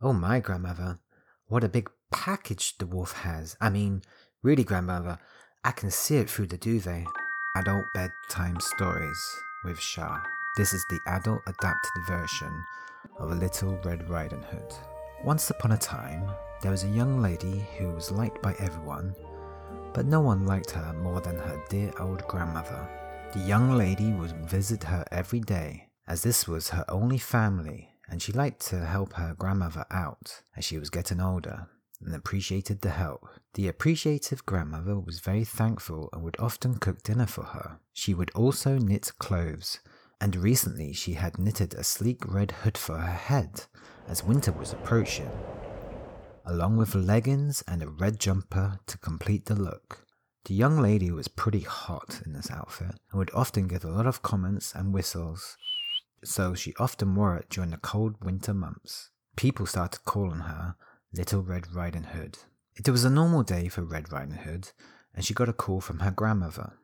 Oh my, grandmother, what a big package the wolf has. I mean, really, grandmother, I can see it through the duvet. Adult Bedtime Stories with Shah. This is the adult adapted version of Little Red Riding Hood. Once upon a time, there was a young lady who was liked by everyone, but no one liked her more than her dear old grandmother. The young lady would visit her every day, as this was her only family, and she liked to help her grandmother out as she was getting older and appreciated the help. The appreciative grandmother was very thankful and would often cook dinner for her. She would also knit clothes, and recently she had knitted a sleek red hood for her head as winter was approaching, along with leggings and a red jumper to complete the look. The young lady was pretty hot in this outfit and would often get a lot of comments and whistles, so she often wore it during the cold winter months. People started calling her Little Red Riding Hood. It was a normal day for Red Riding Hood, and she got a call from her grandmother.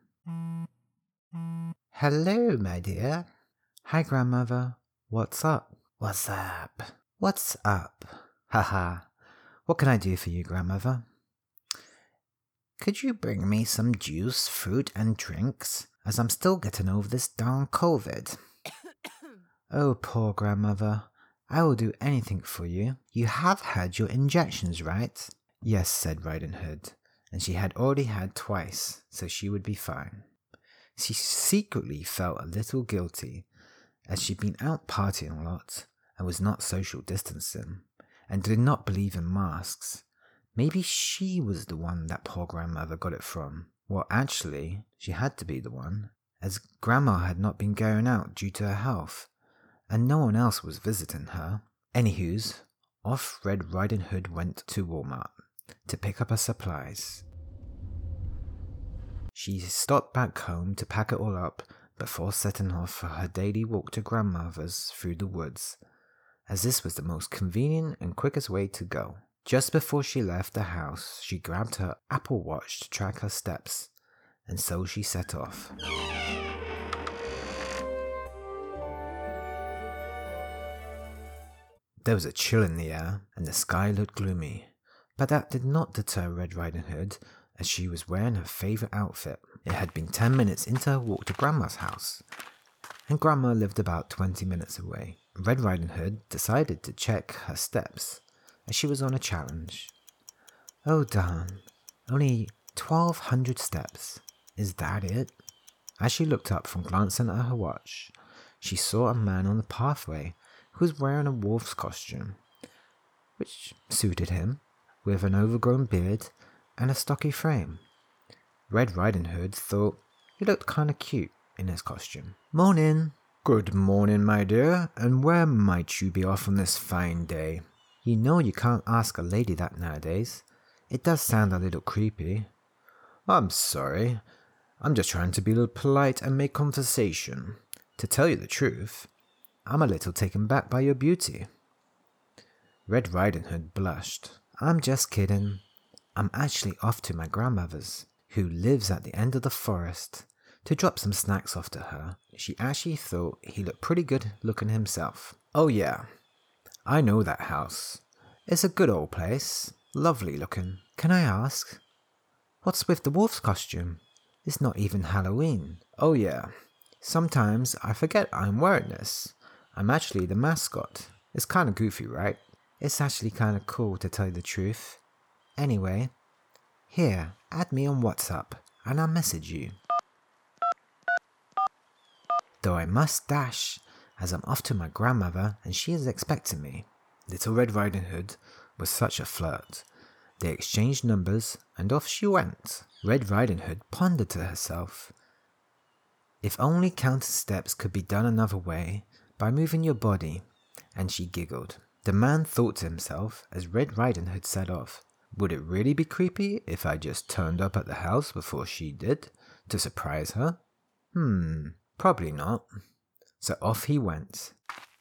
Hello, my dear. Hi, grandmother. What's up? What's up? What's up? Haha. What can I do for you, grandmother? Could you bring me some juice, fruit, and drinks, as I'm still getting over this darn COVID? Oh, poor grandmother. I will do anything for you. You have had your injections, right? Yes, said Riding Hood, and she had already had twice, so she would be fine. She secretly felt a little guilty, as she'd been out partying a lot, and was not social distancing, and did not believe in masks. Maybe she was the one that poor grandmother got it from. Well, actually, she had to be the one, as grandma had not been going out due to her health, and no one else was visiting her. Anywho's, off Red Riding Hood went to Walmart to pick up her supplies. She stopped back home to pack it all up before setting off for her daily walk to grandmother's through the woods, as this was the most convenient and quickest way to go. Just before she left the house, she grabbed her Apple Watch to track her steps, and so she set off. There was a chill in the air, and the sky looked gloomy, but that did not deter Red Riding Hood, as she was wearing her favourite outfit. It had been 10 minutes into her walk to Grandma's house, and Grandma lived about 20 minutes away. Red Riding Hood decided to check her steps, as she was on a challenge. Oh darn, only 1,200 steps. Is that it? As she looked up from glancing at her watch, she saw a man on the pathway who was wearing a wolf's costume, which suited him, with an overgrown beard and a stocky frame. Red Riding Hood thought he looked kinda cute in his costume. Morning! Good morning, my dear, and where might you be off on this fine day? You know you can't ask a lady that nowadays. It does sound a little creepy. I'm sorry. I'm just trying to be a little polite and make conversation. To tell you the truth, I'm a little taken back by your beauty. Red Riding Hood blushed. I'm just kidding. I'm actually off to my grandmother's, who lives at the end of the forest, to drop some snacks off to her. She actually thought he looked pretty good looking himself. Oh yeah, I know that house. It's a good old place. Lovely looking. Can I ask, what's with the wolf's costume? It's not even Halloween. Oh yeah, sometimes I forget I'm wearing this. I'm actually the mascot. It's kinda goofy, right? It's actually kinda cool, to tell you the truth. Anyway, here, add me on WhatsApp, and I'll message you. Though I must dash, as I'm off to my grandmother and she is expecting me. Little Red Riding Hood was such a flirt. They exchanged numbers, and off she went. Red Riding Hood pondered to herself, if only counting steps could be done another way, by moving your body, and she giggled. The man thought to himself as Red Riding Hood set off, would it really be creepy if I just turned up at the house before she did, to surprise her? Probably not. So off he went.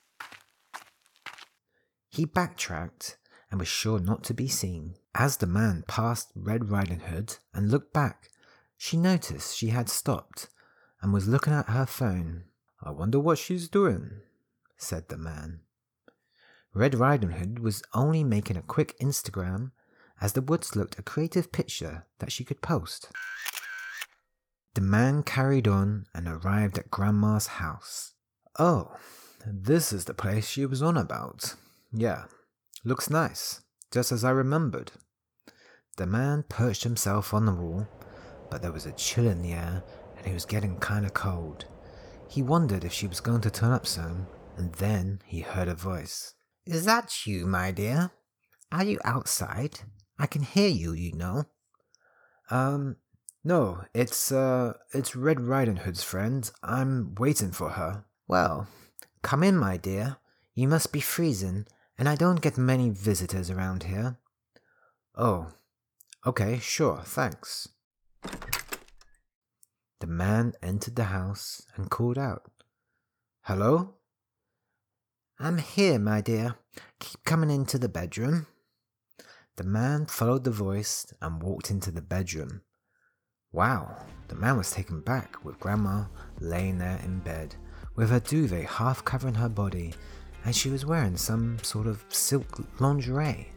He backtracked and was sure not to be seen. As the man passed Red Riding Hood and looked back, she noticed she had stopped and was looking at her phone. I wonder what she's doing, said the man. Red Riding Hood was only making a quick Instagram as the woods looked a creative picture that she could post. The man carried on and arrived at Grandma's house. Oh, this is the place she was on about. Yeah, looks nice, just as I remembered. The man perched himself on the wall, but there was a chill in the air and he was getting kinda cold. He wondered if she was going to turn up soon, and then he heard a voice. Is that you, my dear? Are you outside? I can hear you, you know. No, it's Red Riding Hood's friend. I'm waiting for her. Well, come in, my dear. You must be freezing, and I don't get many visitors around here. Oh, okay, sure, thanks. The man entered the house and called out. Hello? I'm here, my dear. Keep coming into the bedroom. The man followed the voice and walked into the bedroom. Wow, the man was taken back with Grandma laying there in bed, with her duvet half covering her body, and she was wearing some sort of silk lingerie.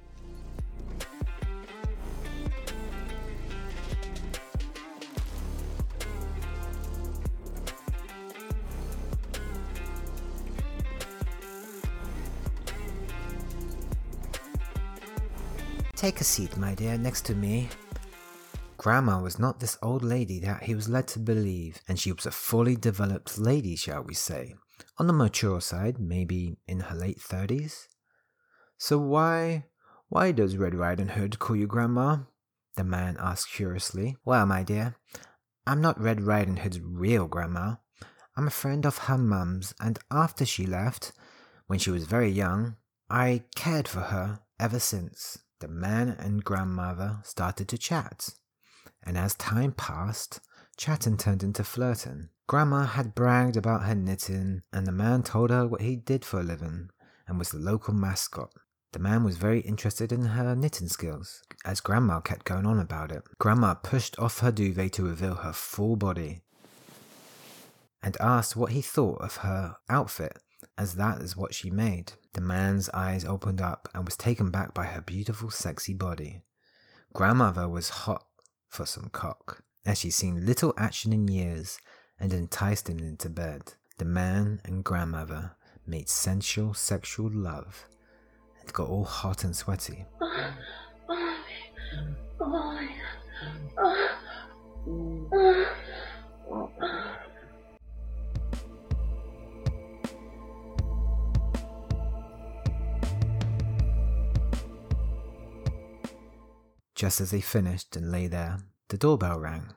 Take a seat, my dear, next to me. Grandma was not this old lady that he was led to believe, and she was a fully developed lady, shall we say. On the mature side, maybe in her late 30s. So why does Red Riding Hood call you Grandma? The man asked curiously. Well, my dear, I'm not Red Riding Hood's real grandma. I'm a friend of her mum's, and after she left, when she was very young, I cared for her ever since. The man and grandmother started to chat, and as time passed, chatting turned into flirting. Grandma had bragged about her knitting, and the man told her what he did for a living, and was the local mascot. The man was very interested in her knitting skills, as Grandma kept going on about it. Grandma pushed off her duvet to reveal her full body, and asked what he thought of her outfit, as that is what she made. The man's eyes opened up and was taken back by her beautiful, sexy body. Grandmother was hot for some cock, as she'd seen little action in years, and enticed him into bed. The man and grandmother made sensual sexual love, and got all hot and sweaty. Just as they finished and lay there, the doorbell rang.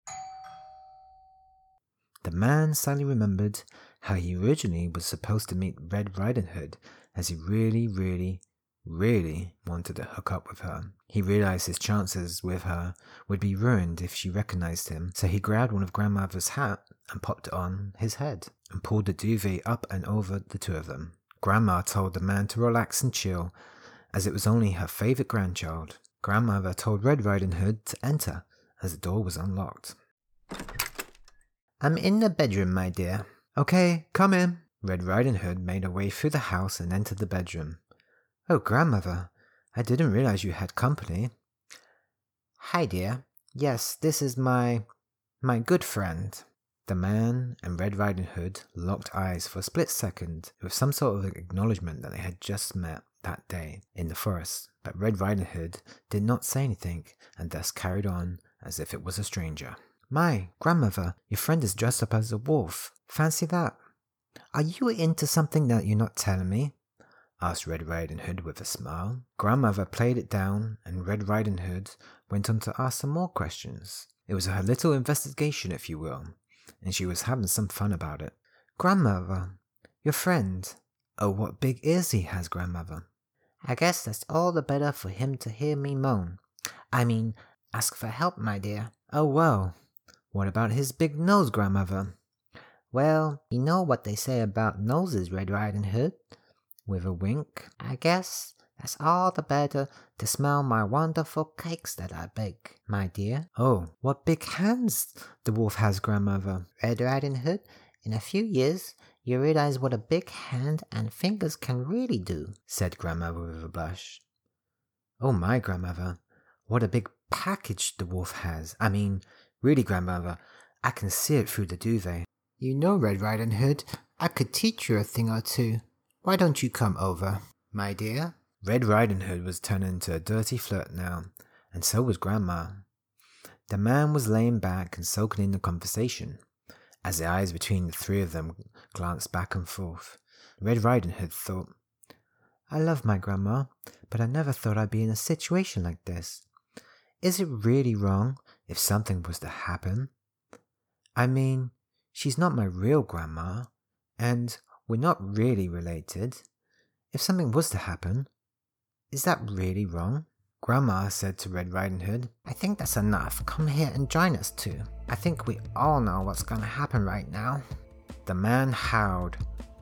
The man suddenly remembered how he originally was supposed to meet Red Riding Hood, as he really wanted to hook up with her. He realized his chances with her would be ruined if she recognized him, so he grabbed one of Grandmother's hat and popped it on his head, and pulled the duvet up and over the two of them. Grandma told the man to relax and chill, as it was only her favorite grandchild. Grandmother told Red Riding Hood to enter, as the door was unlocked. I'm in the bedroom, my dear. Okay, come in. Red Riding Hood made her way through the house and entered the bedroom. Oh, Grandmother, I didn't realize you had company. Hi, dear. Yes, this is my good friend. The man and Red Riding Hood locked eyes for a split second, with some sort of acknowledgement that they had just met that day in the forest, but Red Riding Hood did not say anything, and thus carried on as if it was a stranger. My, Grandmother, your friend is dressed up as a wolf. Fancy that. Are you into something that you're not telling me? Asked Red Riding Hood with a smile. Grandmother played it down, and Red Riding Hood went on to ask some more questions. It was her little investigation, if you will, and she was having some fun about it. Grandmother, your friend. Oh, what big ears he has, Grandmother. I guess that's all the better for him to hear me moan. I mean, ask for help, my dear. Oh, well. What about his big nose, Grandmother? Well, you know what they say about noses, Red Riding Hood? With a wink. I guess that's all the better to smell my wonderful cakes that I bake, my dear. Oh, what big hands the wolf has, Grandmother. Red Riding Hood In a few years, you realize what a big hand and fingers can really do, said Grandmother with a blush. Oh my, Grandmother, what a big package the wolf has. I mean, really, Grandmother, I can see it through the duvet. You know, Red Riding Hood, I could teach you a thing or two. Why don't you come over, my dear? Red Riding Hood was turning into a dirty flirt now, and so was Grandma. The man was laying back and soaking in the conversation. As the eyes between the three of them glanced back and forth, Red Riding Hood thought, I love my grandma, but I never thought I'd be in a situation like this. Is it really wrong if something was to happen? I mean, she's not my real grandma, and we're not really related. If something was to happen, is that really wrong? Grandma said to Red Riding Hood, I think that's enough. Come here and join us too. I think we all know what's going to happen right now. The man howled,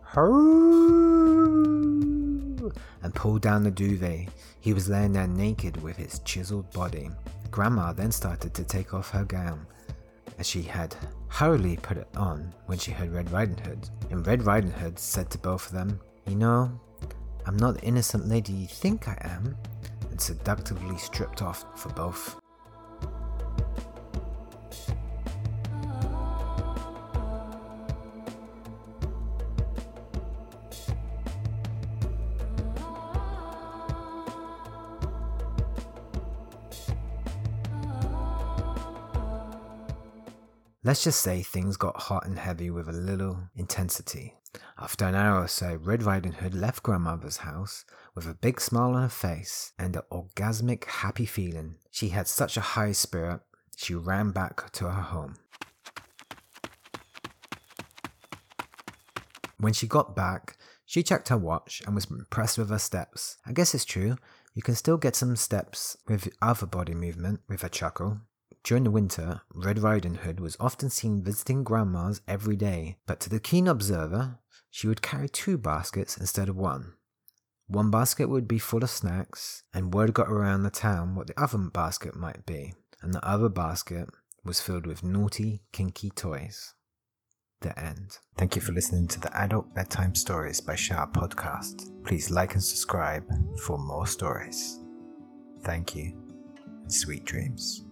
"Hurrah!" and pulled down the duvet. He was laying there naked with his chiseled body. Grandma then started to take off her gown, as she had hurriedly put it on when she heard Red Riding Hood. And Red Riding Hood said to both of them, You know, I'm not the innocent lady you think I am, and seductively stripped off for both. Let's just say things got hot and heavy with a little intensity. After an hour or so, Red Riding Hood left Grandmother's house with a big smile on her face and an orgasmic happy feeling. She had such a high spirit, she ran back to her home. When she got back, she checked her watch and was impressed with her steps. I guess it's true, you can still get some steps with other body movement, with a chuckle. During the winter, Red Riding Hood was often seen visiting Grandma's every day, but to the keen observer, she would carry 2 baskets instead of 1. One basket would be full of snacks, and word got around the town what the other basket might be, and the other basket was filled with naughty, kinky toys. The end. Thank you for listening to the Adult Bedtime Stories by Sharp podcast. Please like and subscribe for more stories. Thank you, and sweet dreams.